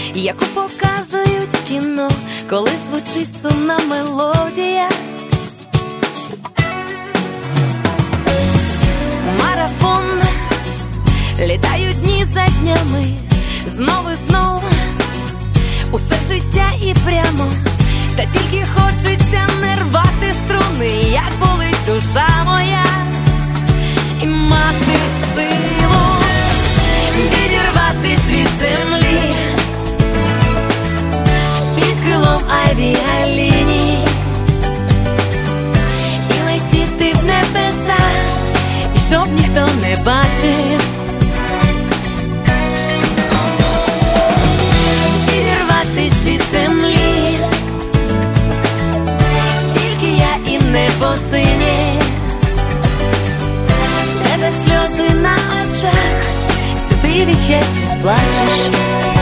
яку показують в кіно, коли звучить сумна мелодія. Марафон, літають дні за днями, знову і знову, усе життя і прямо. Та тільки хочеться не рвати струни, як болить душа моя, і мати силу відірватись від землі під крилом авіаліній і летіти в небеса, і щоб ніхто не бачив. Відірватись від землі, тільки я і небо синє, в тебе сльози на очах, це ти від щастя плачеш.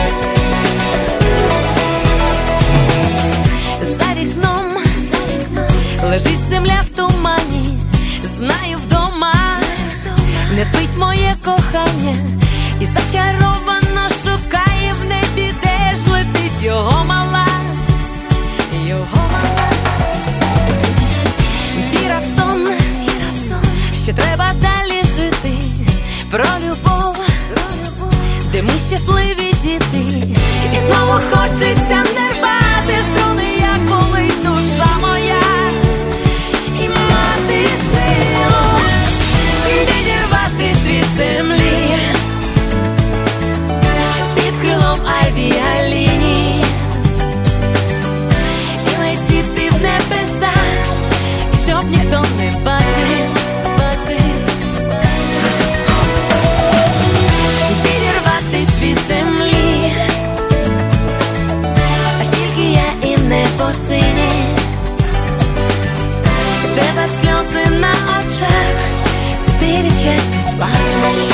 За вікном лежить земля в тумані, знаю вдома не спить моє кохання, і зачаровано шукає в небі, де ж летить його мала, його мала. Віра в сон, що треба далі жити, про любов, де ми щасливі діти, і знову хочеться не рвати струни, як болить душа моя, і мати силу відірватись від землі під крилом авіаліній і летіти в небеса, щоб ніхто не бачив, відірватись від землі, а тільки я і небо синє, в тебе сльози на очах, це ти від щастя плачеш,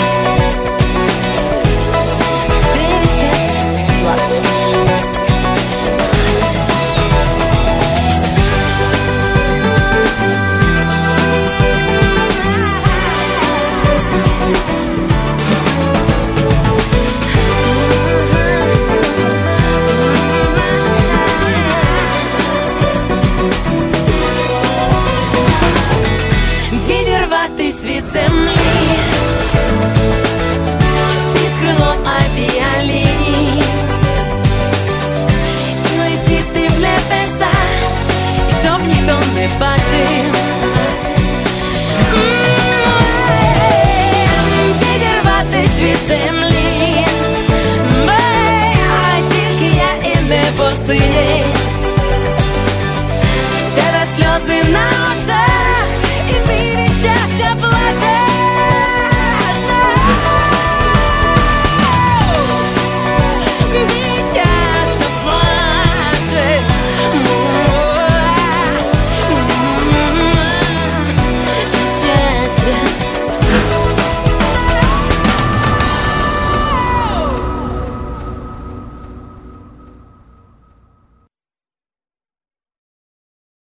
це ти від щастя плачеш. Відірватись від землі під крилом авіаліній і летіти в небеса, щоб ніхто не бачив. Відірватись від землі, а тільки я і небо синє, в тебе сльози на очах,